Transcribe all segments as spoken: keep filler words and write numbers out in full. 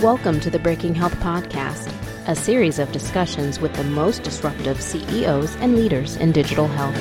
Welcome to the Breaking Health Podcast, a series of discussions with the most disruptive C E Os and leaders in digital health.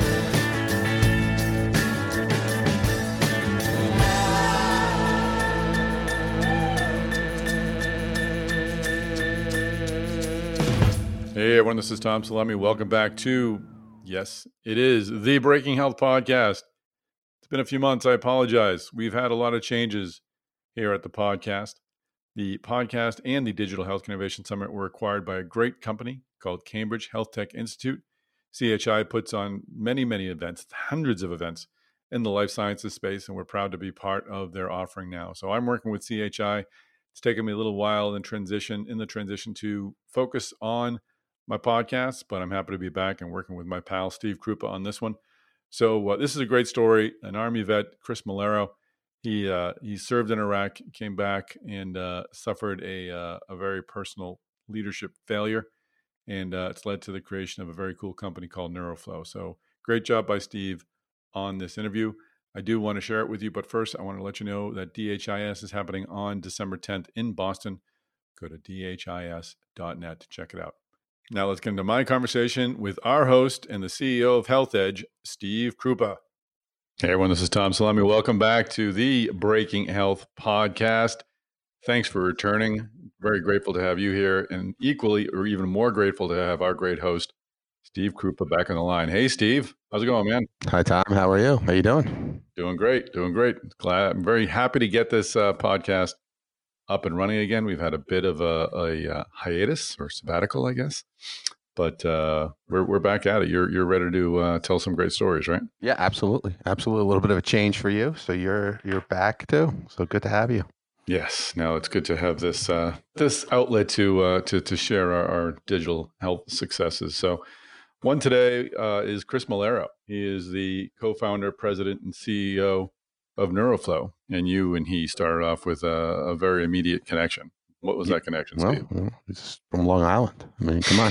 Hey everyone, this is Tom Salemi. Welcome back to, yes, it is the Breaking Health Podcast. It's been a few months. I apologize. We've had a lot of changes here at the podcast. The podcast and the Digital Health Innovation Summit were acquired by a great company called Cambridge Health Tech Institute. C H I puts on many, many events, hundreds of events in the life sciences space, and we're proud to be part of their offering now. So I'm working with C H I. It's taken me a little while in transition, in the transition to focus on my podcast, but I'm happy to be back and working with my pal Steve Krupa on this one. So uh, this is a great story. An Army vet, Chris Malero, he uh, he served in Iraq, came back, and uh, suffered a uh, a very personal leadership failure, and uh, it's led to the creation of a very cool company called NeuroFlow. So great job by Steve on this interview. I do want to share it with you, but first I want to let you know that D H I S is happening on December tenth in Boston. Go to D H I S dot net to check it out. Now let's get into my conversation with our host and the C E O of Health Edge, Steve Krupa. Hey everyone, this is Tom Salemi. Welcome back to the Breaking Health Podcast. Thanks for returning. Very grateful to have you here, and equally or even more grateful to have our great host, Steve Krupa, back on the line. Hey Steve, how's it going, man? Hi Tom, how are you? How you doing? Doing great, doing great. Glad, I'm very happy to get this uh, podcast up and running again. We've had a bit of a, a, a hiatus or sabbatical, I guess, but uh, we're we're back at it. You're you're ready to uh, tell some great stories, right? Yeah, absolutely, absolutely. A little bit of a change for you, so you're you're back too. So good to have you. Yes, no, it's good to have this uh, this outlet to uh, to to share our, our digital health successes. So, one today uh, is Chris Malero. He is the co-founder, president, and C E O of NeuroFlow, and you and he started off with a, a very immediate connection. What was that connection, well, Steve? Well, it's from Long Island. I mean, come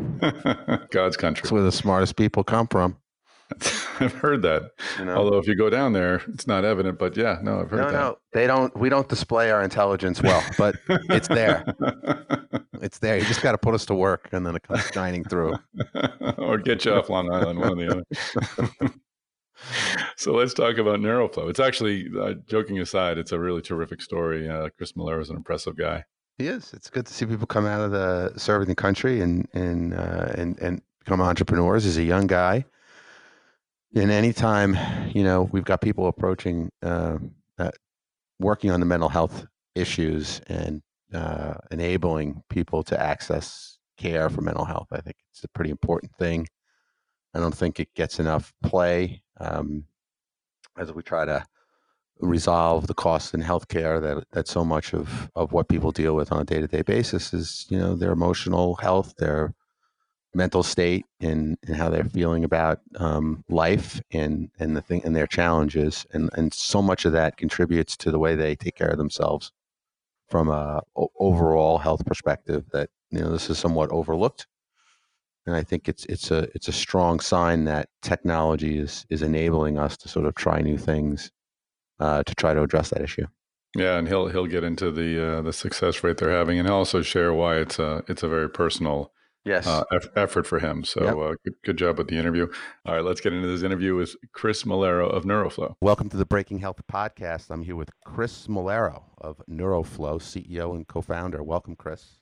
on. God's country. That's where the smartest people come from. I've heard that. You know? Although if you go down there, it's not evident, but yeah, no, I've heard no, that. No, no, they don't, we don't display our intelligence well, but it's there. It's there. You just got to put us to work and then it comes shining through. Or get you off Long Island, one or the other. So let's talk about NeuroFlow. It's actually, uh, joking aside, it's a really terrific story. Uh, Chris Malero is an impressive guy. He is. It's good to see people come out of the serving the country and and uh, and and become entrepreneurs. He's a young guy, and anytime you know we've got people approaching, uh, uh, working on the mental health issues and uh, enabling people to access care for mental health. I think it's a pretty important thing. I don't think it gets enough play um, as we try to resolve the costs in healthcare that that so much of, of what people deal with on a day-to-day basis is, you know, their emotional health, their mental state, and, and how they're feeling about um, life and, and the thing and their challenges. And, and so much of that contributes to the way they take care of themselves from a o- overall health perspective that, you know, this is somewhat overlooked. And I think it's it's a it's a strong sign that technology is is enabling us to sort of try new things uh, to try to address that issue. Yeah, and he'll he'll get into the uh, the success rate they're having, and also share why it's a it's a very personal yes uh, eff- effort for him. So yep. uh, good, good job with the interview. All right, let's get into this interview with Chris Malero of NeuroFlow. Welcome to the Breaking Health Podcast. I'm here with Chris Malero of NeuroFlow, C E O and co-founder. Welcome, Chris.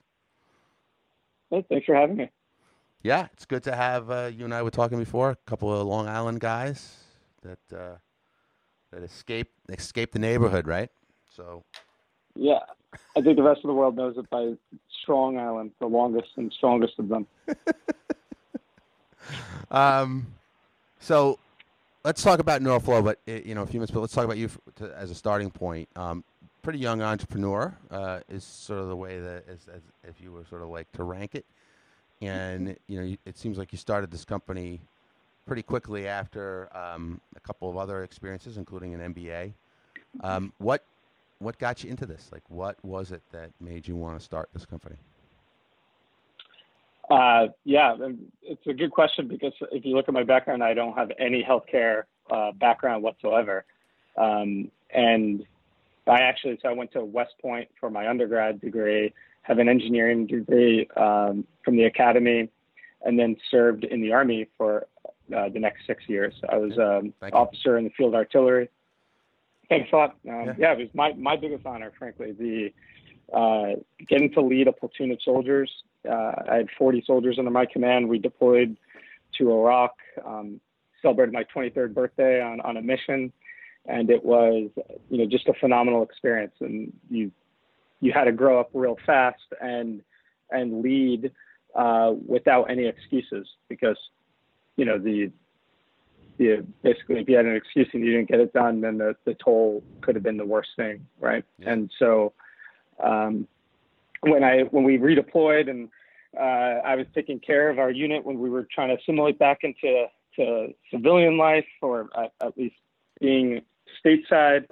Hey, thanks for having me. Yeah, it's good to have uh, you and I were talking before. A couple of Long Island guys that uh, that escaped escaped the neighborhood, right? So, yeah, I think the rest of the world knows it by Strong Island, the longest and strongest of them. um, so let's talk about NeuroFlow, but you know, a few minutes. But let's talk about you for, to, as a starting point. Um, pretty young entrepreneur uh, is sort of the way that, as, as if you were sort of like to rank it. And, you know, it seems like you started this company pretty quickly after um, a couple of other experiences, including an M B A. Um, what what got you into this? Like, what was it that made you want to start this company? Uh, yeah, it's a good question because if you look at my background, I don't have any healthcare uh, background whatsoever. Um, and I actually, so I went to West Point for my undergrad degree, have an engineering degree um, from the academy, and then served in the Army for uh, the next six years. I was an um, officer in the field artillery. Thanks a lot. Um, yeah. yeah, it was my, my biggest honor, frankly, the uh, getting to lead a platoon of soldiers. Uh, I had forty soldiers under my command. We deployed to Iraq, um, celebrated my twenty-third birthday on, on a mission. And it was, you know, just a phenomenal experience. And you, you had to grow up real fast and, and lead uh, without any excuses, because, you know, the, the, basically if you had an excuse and you didn't get it done, then the, the toll could have been the worst thing. Right. Yeah. And so, um, when I, when we redeployed and uh, I was taking care of our unit when we were trying to assimilate back into to civilian life, or at, at least being stateside,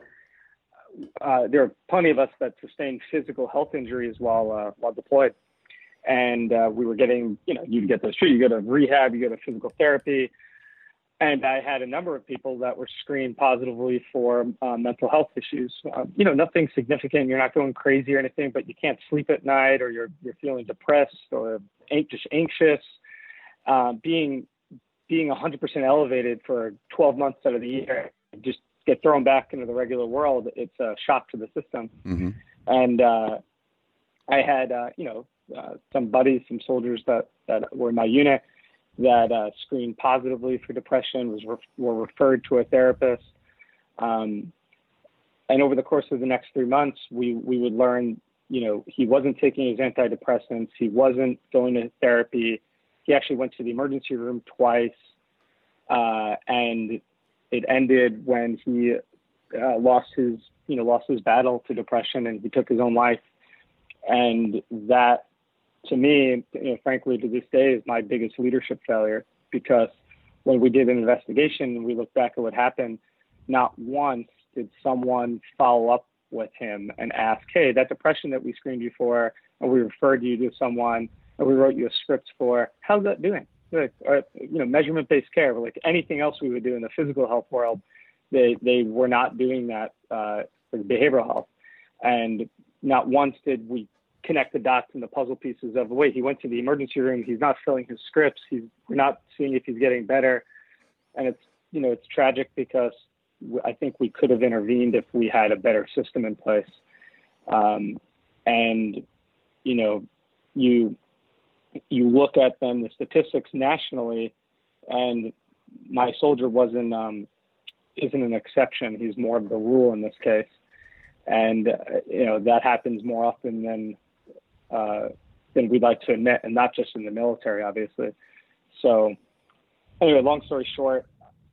uh, there are plenty of us that sustained physical health injuries while uh, while deployed, and uh, we were getting, you know, you get those treated, you go to rehab, you go to physical therapy, and I had a number of people that were screened positively for uh, mental health issues. Uh, you know, nothing significant. You're not going crazy or anything, but you can't sleep at night, or you're you're feeling depressed or just anxious. Uh, being being one hundred percent elevated for twelve months out of the year, just get thrown back into the regular world, it's a shock to the system. Mm-hmm. And uh, I had, uh, you know, uh, some buddies, some soldiers that, that were in my unit that uh, screened positively for depression, was re- were referred to a therapist. Um, and over the course of the next three months, we, we would learn, you know, he wasn't taking his antidepressants. He wasn't going to therapy. He actually went to the emergency room twice. Uh, and it ended when he uh, lost his, you know, lost his battle to depression, and he took his own life. And that, to me, you know, frankly, to this day, is my biggest leadership failure, because when we did an investigation and we looked back at what happened, not once did someone follow up with him and ask, hey, that depression that we screened you for, and we referred you to someone, and we wrote you a script for, how's that doing? Or, you know, measurement-based care, like anything else we would do in the physical health world, they they were not doing that uh, for behavioral health. And not once did we connect the dots and the puzzle pieces of, wait, he went to the emergency room, he's not filling his scripts, he's we're not seeing if he's getting better. And it's, you know, it's tragic, because I think we could have intervened if we had a better system in place. Um, and, you know, you... you look at them, the statistics nationally, and my soldier wasn't, um, isn't an exception. He's more of the rule in this case. And, uh, you know, that happens more often than, uh, than we'd like to admit, and not just in the military, obviously. So anyway, long story short,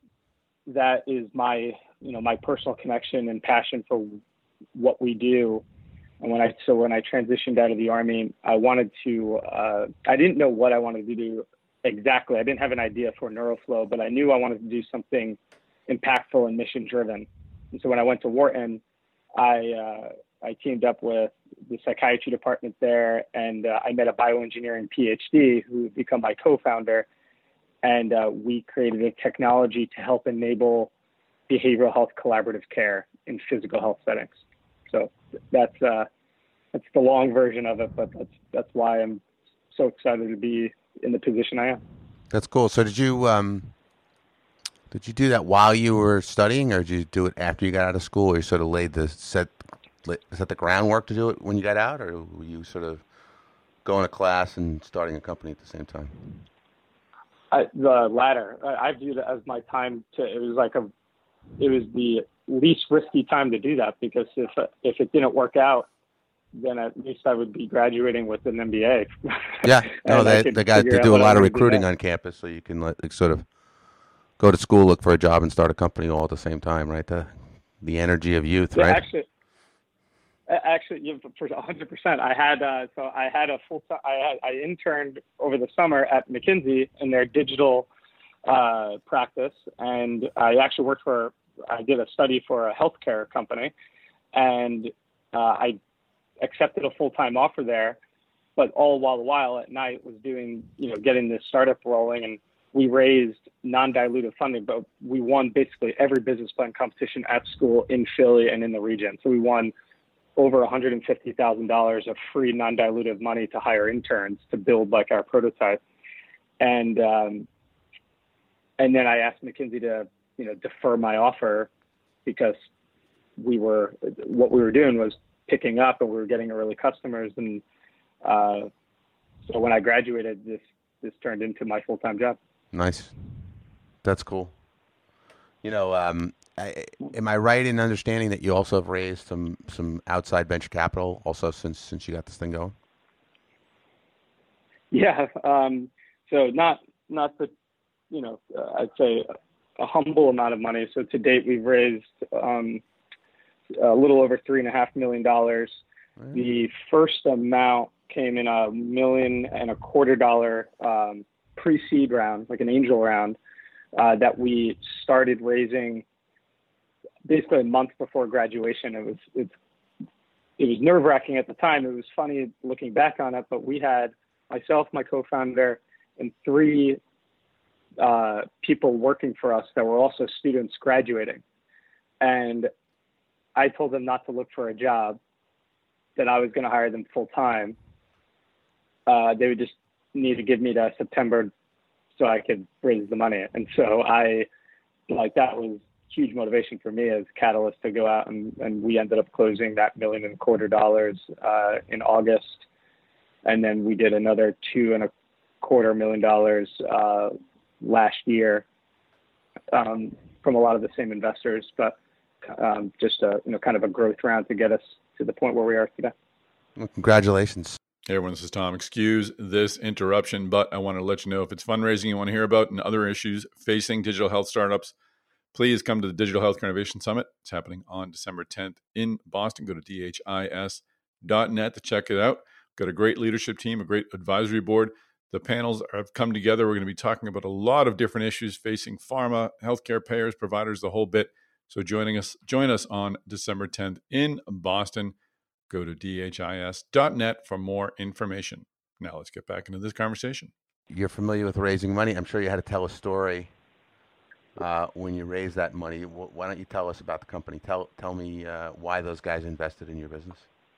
that is my, you know, my personal connection and passion for what we do. And when I, so when I transitioned out of the Army, I wanted to, uh, I didn't know what I wanted to do exactly. I didn't have an idea for NeuroFlow, but I knew I wanted to do something impactful and mission driven. And so when I went to Wharton, I, uh, I teamed up with the psychiatry department there, and uh, I met a bioengineering PhD who would become my co-founder. And uh, we created a technology to help enable behavioral health collaborative care in physical health settings. So that's uh, that's the long version of it, but that's that's why I'm so excited to be in the position I am. That's cool. So did you um, did you do that while you were studying, or did you do it after you got out of school, or you sort of laid the set set the groundwork to do it when you got out, or were you sort of going to class and starting a company at the same time? I, the latter. I, I viewed it as my time to. It was like a. It was the least risky time to do that, because if if it didn't work out, then at least I would be graduating with an M B A. Yeah, no, they they got to do a lot of recruiting on campus, so you can like, sort of go to school, look for a job, and start a company all at the same time, right? The the energy of youth, yeah, right? Actually, actually, you know, for one hundred percent. I had uh, so I had a full time. I had, I interned over the summer at McKinsey in their digital uh, practice, and I actually worked for. I did a study for a healthcare company, and uh, I accepted a full-time offer there, but all while the while at night was doing, you know, getting this startup rolling. And we raised non-dilutive funding, but we won basically every business plan competition at school in Philly and in the region. So we won over one hundred fifty thousand dollars of free non-dilutive money to hire interns to build like our prototype. And, um, and then I asked McKinsey to, you know, defer my offer because we were, what we were doing was picking up and we were getting early customers. And uh, so when I graduated, this, this turned into my full-time job. Nice. That's cool. You know, um, I, am I right in understanding that you also have raised some, some outside venture capital also since, since you got this thing going? Yeah. Um, so not, not the, you know, uh, I'd say a humble amount of money. So to date, we've raised um, a little over three and a half million dollars. Right. The first amount came in a million and a quarter dollar um, pre-seed round, like an angel round, uh, that we started raising basically a month before graduation. It was it's, it was nerve-wracking at the time. It was funny looking back on it, but we had myself, my co-founder, and three uh, people working for us that were also students graduating. And I told them not to look for a job, that I was going to hire them full-time. Uh, they would just need to give me to September so I could raise the money. And so I, like, that was huge motivation for me as a catalyst to go out, and, and we ended up closing that million and a quarter dollars uh, in August. And then we did another two and a quarter million dollars uh, last year um, from a lot of the same investors, but um, just a, you know, kind of a growth round to get us to the point where we are today. Well, congratulations. Hey everyone, this is Tom. Excuse this interruption, but I want to let you know if it's fundraising you want to hear about and other issues facing digital health startups, please come to the Digital Healthcare Innovation Summit. It's happening on December tenth in Boston. Go to D H I S dot net to check it out. Got a great leadership team, a great advisory board. The panels have come together. We're going to be talking about a lot of different issues facing pharma, healthcare payers, providers, the whole bit. So joining us, join us on December tenth in Boston. Go to D H I S dot net for more information. Now let's get back into this conversation. You're familiar with raising money. I'm sure you had to tell a story uh, when you raised that money. Why don't you tell us about the company? Tell tell me uh, why those guys invested in your business.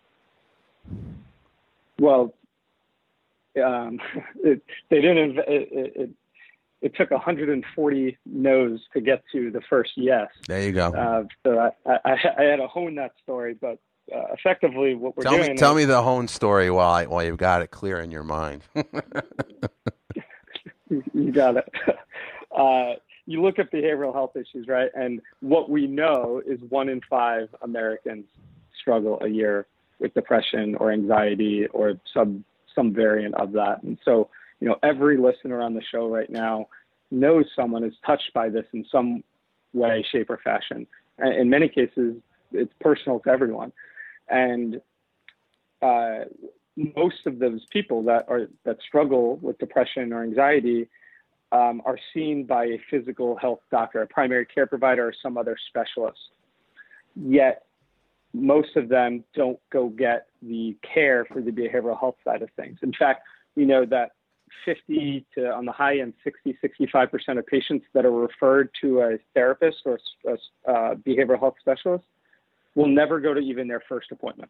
Well, um, it, they didn't. It, it, it, it took one hundred forty no's to get to the first yes. There you go. Uh, so I, I, I had to hone that story, but uh, effectively, what we're tell doing. Me, tell is, me the hone story while I, while you've got it clear in your mind. You got it. Uh, you look at behavioral health issues, right? And what we know is one in five Americans struggle a year with depression or anxiety or some some variant of that. And so, you know, every listener on the show right now knows someone is touched by this in some way, shape, or fashion. And in many cases, it's personal to everyone. And uh, most of those people that are that struggle with depression or anxiety um, are seen by a physical health doctor, a primary care provider, or some other specialist. Yet, most of them don't go get the care for the behavioral health side of things. In fact, we know that fifty to, on the high end, sixty, sixty-five percent of patients that are referred to a therapist or a uh, behavioral health specialist will never go to even their first appointment.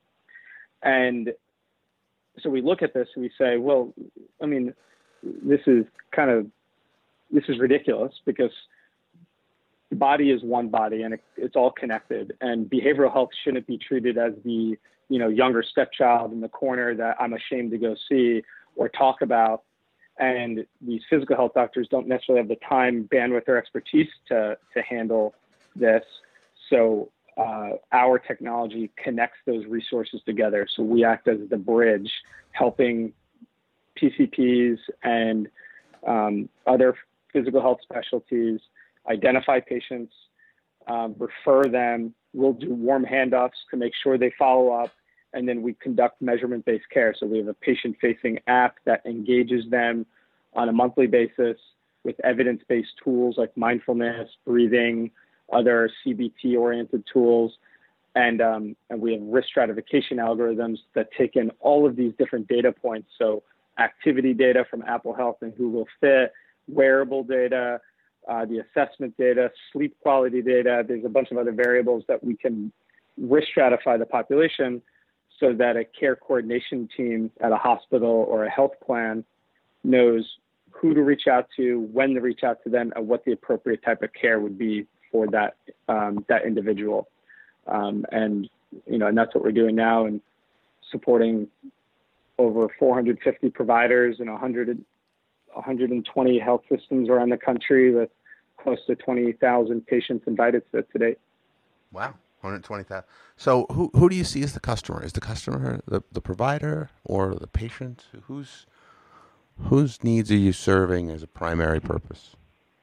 And so we look at this and we say, well, I mean, this is kind of, this is ridiculous because the body is one body and it, it's all connected, and behavioral health shouldn't be treated as the, you know, younger stepchild in the corner that I'm ashamed to go see or talk about. And these physical health doctors don't necessarily have the time, bandwidth, or expertise to, to handle this. So uh, our technology connects those resources together. So we act as the bridge, helping P C Ps and um, other physical health specialties identify patients, um, refer them. We'll do warm handoffs to make sure they follow up. And then we conduct measurement-based care. So we have a patient-facing app that engages them on a monthly basis with evidence-based tools like mindfulness, breathing, other C B T-oriented tools. And, um, and we have risk stratification algorithms that take in all of these different data points. So activity data from Apple Health and Google Fit, wearable data, uh, the assessment data, sleep quality data. There's a bunch of other variables that we can risk stratify the population so that a care coordination team at a hospital or a health plan knows who to reach out to, when to reach out to them, and what the appropriate type of care would be for that um, that individual. Um, and you know, and that's what we're doing now, and supporting over four hundred fifty providers and one hundred, one hundred twenty health systems around the country with close to twenty thousand patients invited to it to date. Wow, one hundred twenty thousand. So who who do you see as the customer? Is the customer the, the provider or the patient? Who's whose needs are you serving as a primary purpose?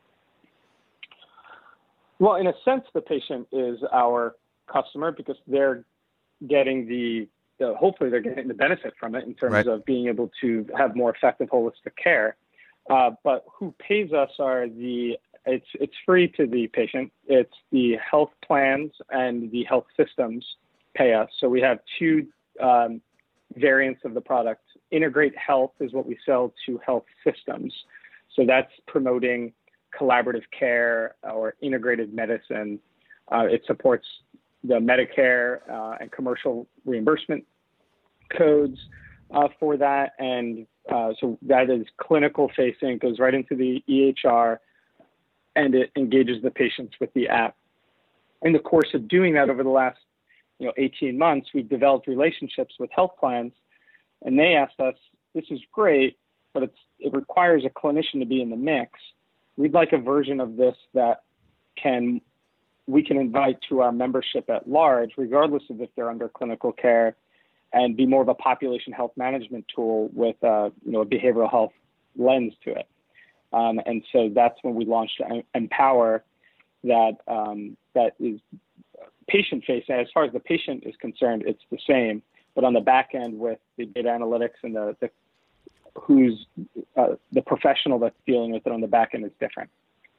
Well, in a sense, the patient is our customer because they're getting the, the hopefully they're getting the benefit from it in terms Right. of being able to have more effective holistic care. Uh, but who pays us are the, it's, it's free to the patient. It's the health plans and the health systems pay us. So we have two um, variants of the product. Integrate Health is what we sell to health systems. So that's promoting collaborative care or integrated medicine. Uh, it supports the Medicare uh, and commercial reimbursement codes uh, for that. And uh, so that is clinical facing, goes right into the E H R, and it engages the patients with the app. In the course of doing that over the last you know, eighteen months, we've developed relationships with health plans, and they asked us, this is great, but it's, it requires a clinician to be in the mix. We'd like a version of this that can we can invite to our membership at large, regardless of if they're under clinical care, and be more of a population health management tool with uh, you know, a behavioral health lens to it. Um, and so that's when we launched Empower, that um, that is patient-facing. As far as the patient is concerned, it's the same, but on the back end with the data analytics and the, the who's uh, the professional that's dealing with it on the back end is different.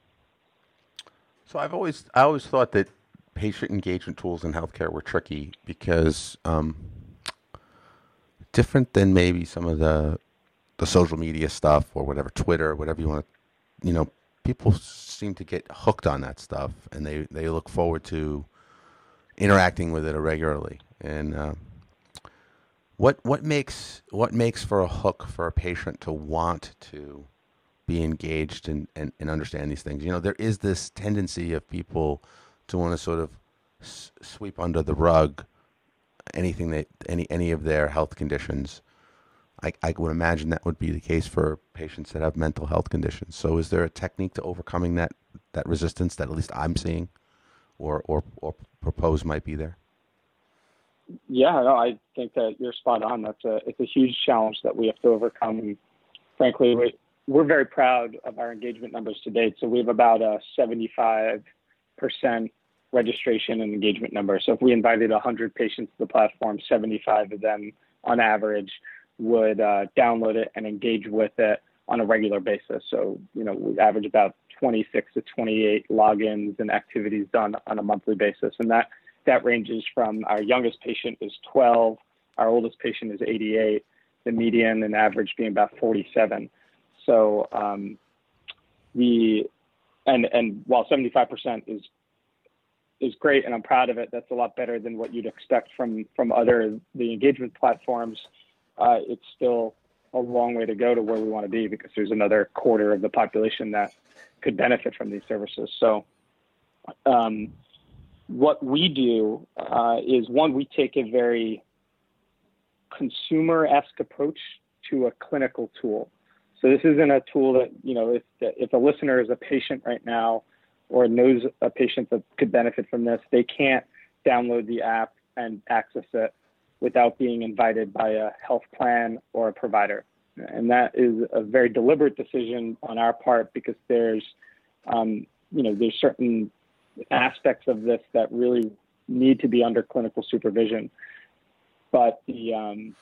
So I've always I always thought that patient engagement tools in healthcare were tricky because um, different than maybe some of the the social media stuff or whatever, Twitter, whatever you want to, you know, people seem to get hooked on that stuff and they, they look forward to interacting with it regularly. And uh, what what makes what makes for a hook for a patient to want to be engaged and, and, and understand these things? You know, there is this tendency of people to want to sort of s- sweep under the rug anything that any any of their health conditions. I, I would imagine that would be the case for patients that have mental health conditions. So is there a technique to overcoming that, that resistance that at least I'm seeing or, or, or propose might be there? Yeah, no, I think that you're spot on. That's a, it's a huge challenge that we have to overcome. And frankly, we, we're very proud of our engagement numbers to date. So we have about a seventy-five percent registration and engagement number. So if we invited one hundred patients to the platform, seventy-five of them on average would uh, download it and engage with it on a regular basis. So, you know, we average about twenty-six to twenty-eight logins and activities done on a monthly basis. And that, that ranges from our youngest patient is twelve, our oldest patient is eighty-eight, the median and average being about forty-seven. So um, the, and, and while seventy-five percent is is great and I'm proud of it, that's a lot better than what you'd expect from, from other, the engagement platforms. Uh, it's still a long way to go to where we want to be because there's another quarter of the population that could benefit from these services. So um, what we do uh, is, one, we take a very consumer-esque approach to a clinical tool. So this isn't a tool that, you know, if, if a listener is a patient right now or knows a patient that could benefit from this, they can't download the app and access it without being invited by a health plan or a provider. And that is a very deliberate decision on our part because there's, um, you know, there's certain aspects of this that really need to be under clinical supervision. But the, um,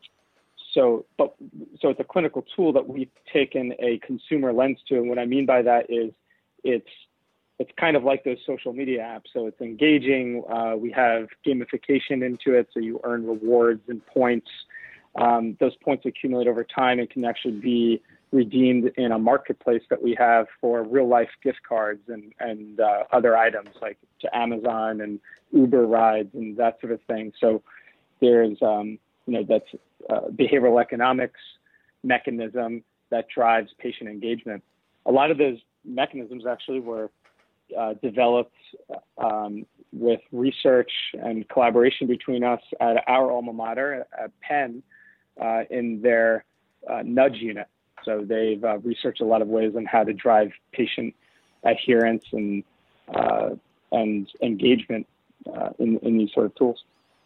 so, but, so it's a clinical tool that we've taken a consumer lens to. And what I mean by that is it's, it's kind of like those social media apps. So it's engaging. Uh, we have gamification into it. So you earn rewards and points. Um, those points accumulate over time and can actually be redeemed in a marketplace that we have for real life gift cards and, and uh, other items like to Amazon and Uber rides and that sort of thing. So there's, um, you know, that's uh, behavioral economics mechanism that drives patient engagement. A lot of those mechanisms actually were uh, developed um, with research and collaboration between us at our alma mater at Penn uh, in their uh, nudge unit. So they've uh, researched a lot of ways on how to drive patient adherence and uh, and engagement uh, in, in these sort of tools.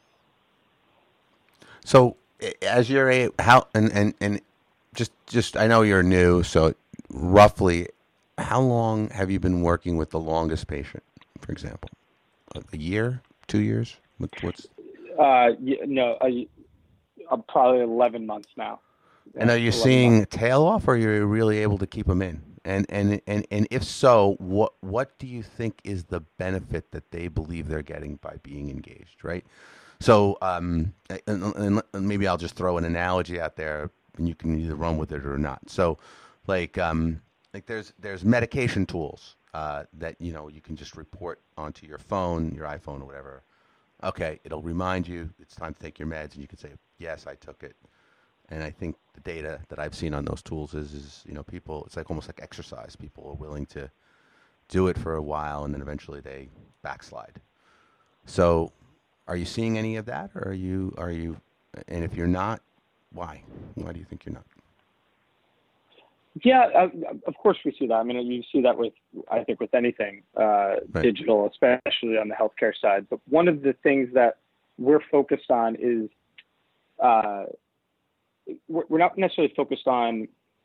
So as you're a, how, and, and, and just, just, I know you're new, so roughly how long have you been working with the longest patient, for example? A year, two years? What, what's? Uh, no, uh, probably eleven months now. And are you seeing months. tail off, or are you really able to keep them in? And and and and if so, what what do you think is the benefit that they believe they're getting by being engaged? Right. So, um, and, and maybe I'll just throw an analogy out there, and you can either run with it or not. So, like, um, like there's there's medication tools uh, that you know you can just report onto your phone, your iPhone, or whatever. Okay, it'll remind you it's time to take your meds, and you can say, yes, I took it. And I think the data that I've seen on those tools is, is, you know, people, it's like almost like exercise. People are willing to do it for a while, and then eventually they backslide. So are you seeing any of that, or are you, are you, and if you're not, why? Why do you think you're not? Yeah, uh, of course we see that. I mean, you see that with, I think, with anything uh, right. digital, especially on the healthcare side. But one of the things that we're focused on is, uh, we're not necessarily focused on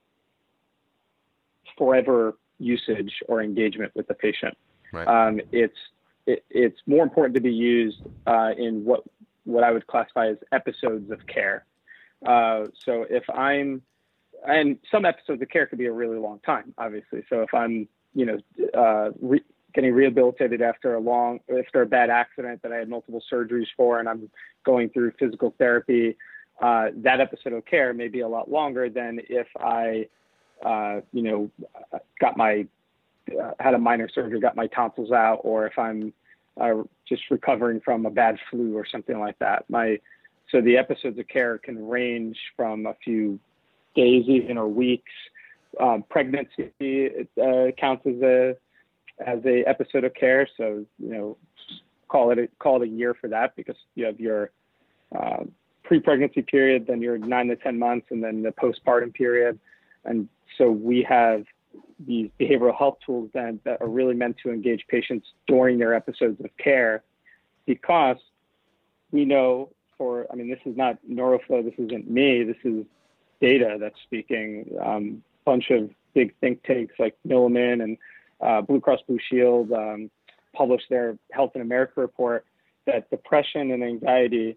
forever usage or engagement with the patient. Right. Um, it's it, it's more important to be used uh, in what what I would classify as episodes of care. Uh, so if I'm, and some episodes of care could be a really long time, obviously. So if I'm, you know, uh, re- getting rehabilitated after a long, after a bad accident that I had multiple surgeries for, and I'm going through physical therapy, Uh, that episode of care may be a lot longer than if I, uh, you know, got my, uh, had a minor surgery, got my tonsils out, or if I'm uh, just recovering from a bad flu or something like that. My, so the episodes of care can range from a few days even or weeks. Um, pregnancy uh, counts as a as a episode of care. So, you know, call it a, call it a year for that, because you have your uh, pre-pregnancy period, then your nine to ten months, and then the postpartum period. And so we have these behavioral health tools then that are really meant to engage patients during their episodes of care, because we know for, I mean, this is not NeuroFlow, this isn't me, this is data that's speaking. Um, bunch of big think tanks like Milliman and uh, Blue Cross Blue Shield um, published their Health in America report that depression and anxiety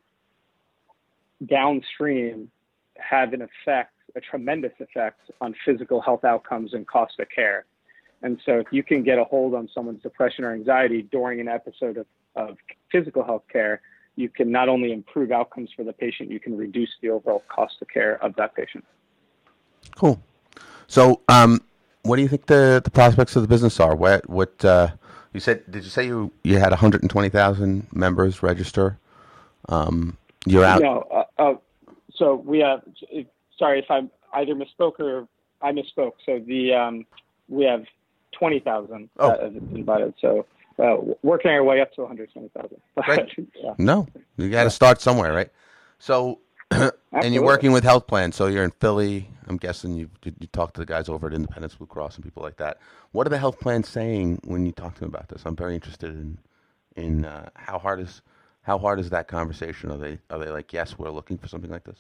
downstream have an effect, a tremendous effect on physical health outcomes and cost of care. And so if you can get a hold on someone's depression or anxiety during an episode of, of physical health care, you can not only improve outcomes for the patient, you can reduce the overall cost of care of that patient. Cool. So um, what do you think the, the prospects of the business are? What, what uh, you said, did you say you, you had one hundred twenty thousand members register? Um, You're out. No, uh, uh, so we have. If, sorry if I either misspoke or I misspoke. So the um, we have twenty thousand oh. that have invited. So uh, working our way up to one hundred twenty thousand. yeah. No, you got to start somewhere, right? So, and you're working with health plans. So you're in Philly. I'm guessing you you talk to the guys over at Independence Blue Cross and people like that. What are the health plans saying when you talk to them about this? I'm very interested in in uh, how hard is. How hard is that conversation? Are they are they like, yes, we're looking for something like this?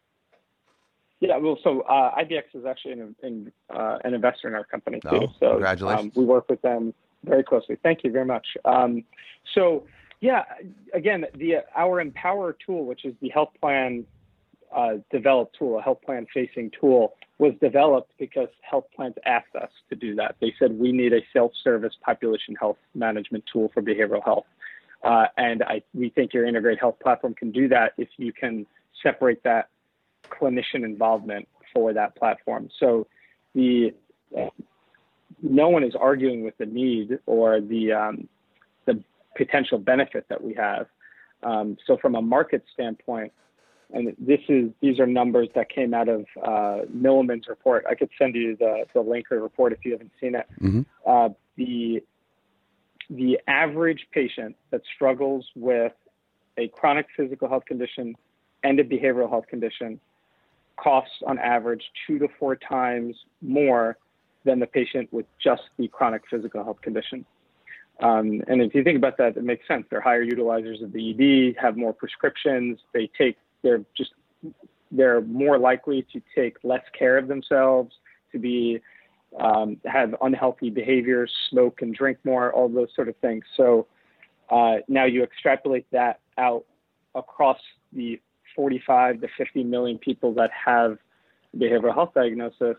Yeah, well, so uh, I B X is actually an, in, uh, an investor in our company too. Oh, so congratulations. Um, we work with them very closely. Thank you very much. Um, so yeah, again, the our Empower tool, which is the health plan uh, developed tool, a health plan facing tool, was developed because health plans asked us to do that. They said we need a self-service population health management tool for behavioral health. Uh, and I, we think your integrated health platform can do that if you can separate that clinician involvement for that platform. So the uh, no one is arguing with the need or the um, the potential benefit that we have. Um, so from a market standpoint, and this is these are numbers that came out of uh, Milliman's report. I could send you the the link or report if you haven't seen it. Mm-hmm. Uh, the the average patient that struggles with a chronic physical health condition and a behavioral health condition costs on average two to four times more than the patient with just the chronic physical health condition. Um, and if you think about that, it makes sense. They're higher utilizers of the E D, have more prescriptions. They take, they're just, they're more likely to take less care of themselves, to be, um, have unhealthy behaviors, smoke and drink more, all those sort of things. So uh, now you extrapolate that out across the forty-five to fifty million people that have behavioral health diagnosis.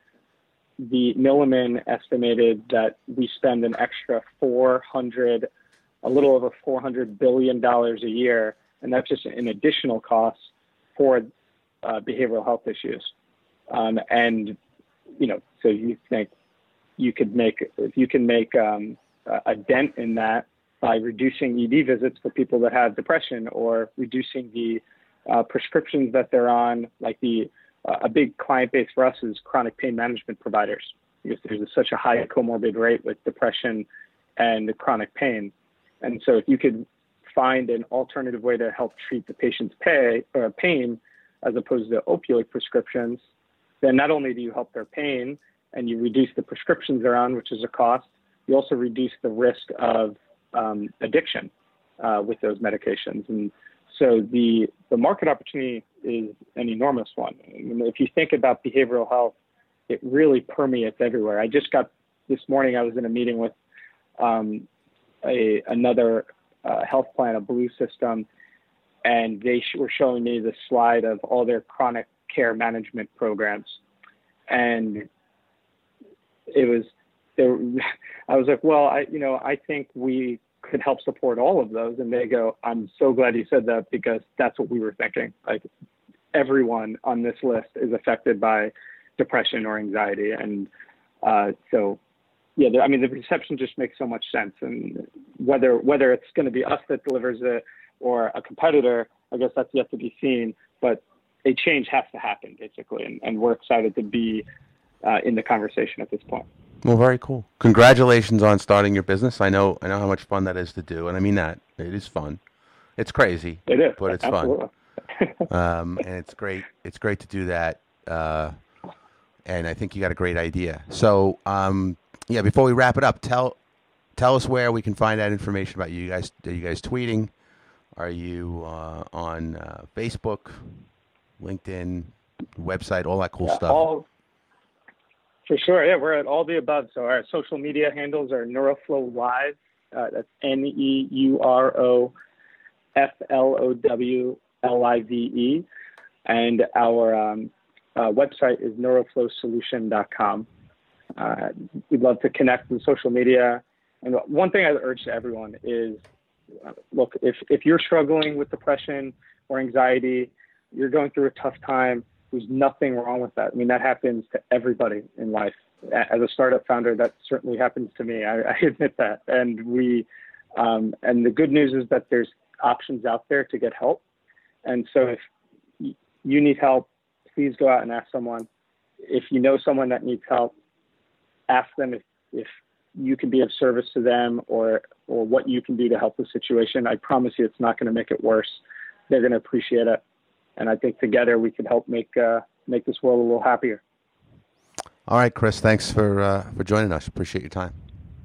The Milliman estimated that we spend an extra four hundred, a little over four hundred billion dollars a year, and that's just an additional cost for uh, behavioral health issues. Um, and you know, so you think you could make, if you can make um, a dent in that by reducing E D visits for people that have depression, or reducing the uh, prescriptions that they're on, like the Uh, a big client base for us is chronic pain management providers, because there's a, such a high comorbid rate with depression and chronic pain. And so if you could find an alternative way to help treat the patient's pay, or pain as opposed to opioid prescriptions, then not only do you help their pain and you reduce the prescriptions they're on, which is a cost, you also reduce the risk of um, addiction uh, with those medications. And so the, the market opportunity is an enormous one. I mean, if you think about behavioral health, it really permeates everywhere. I just got, this morning I was in a meeting with um, a, another uh, health plan, a Blue System, and they sh- were showing me the slide of all their chronic care management programs. And it was, there, I was like, well, I, you know, I think we could help support all of those. And they go, I'm so glad you said that, because that's what we were thinking. Like, everyone on this list is affected by depression or anxiety. And uh, so, yeah, the, I mean, the perception just makes so much sense. And whether, whether it's going to be us that delivers it or a competitor, I guess that's yet to be seen, but a change has to happen, basically. And, and we're excited to be uh, in the conversation at this point. Well, very cool. Congratulations on starting your business. I know, I know how much fun that is to do, and I mean that. It is fun. It's crazy. It is, but it's absolutely. fun. um, and it's great. It's great to do that. Uh, and I think you got a great idea. So, um, yeah. Before we wrap it up, tell tell us where we can find out information about you. You guys, are you guys tweeting? Are you uh, on uh, Facebook, LinkedIn, website, all that cool yeah, stuff? All, For sure, yeah, we're at all the above. So our social media handles are NeuroFlow Live. Uh, that's N E U R O F L O W L I V E. And our um, uh, website is neuroflow solution dot com. Uh, we'd love to connect with social media. And one thing I urge to everyone is, uh, look, if, if you're struggling with depression or anxiety, you're going through a tough time, there's nothing wrong with that. I mean, that happens to everybody in life. As a startup founder, that certainly happens to me. I, I admit that. And we, um, and the good news is that there's options out there to get help. And so if you need help, please go out and ask someone. If you know someone that needs help, ask them if, if you can be of service to them, or, or what you can do to help the situation. I promise you, it's not going to make it worse. They're going to appreciate it. And I think together we can help make uh, make this world a little happier. All right, Chris. Thanks for uh, for joining us. Appreciate your time.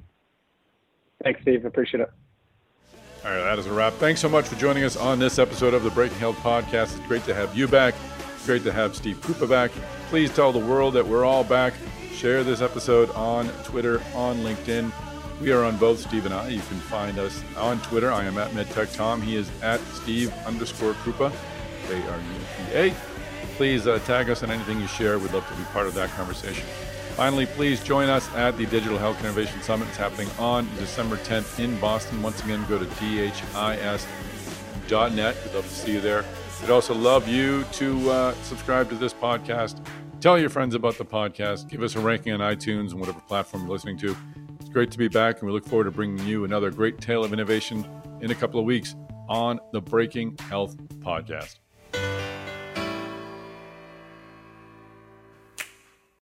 Thanks, Steve. Appreciate it. All right, that is a wrap. Thanks so much for joining us on this episode of the Breaking Health Podcast. It's great to have you back. It's great to have Steve Krupa back. Please tell the world that we're all back. Share this episode on Twitter, on LinkedIn. We are on both, Steve and I. You can find us on Twitter. I am at MedTechTom. He is at Steve underscore Krupa. A R U P A. Please uh, tag us on anything you share. We'd love to be part of that conversation. Finally, please join us at the Digital Health Innovation Summit. It's happening on December tenth in Boston. Once again, go to D H I S dot net. We'd love to see you there. We'd also love you to uh, subscribe to this podcast. Tell your friends about the podcast. Give us a ranking on iTunes and whatever platform you're listening to. It's great to be back, and we look forward to bringing you another great tale of innovation in a couple of weeks on the Breaking Health Podcast.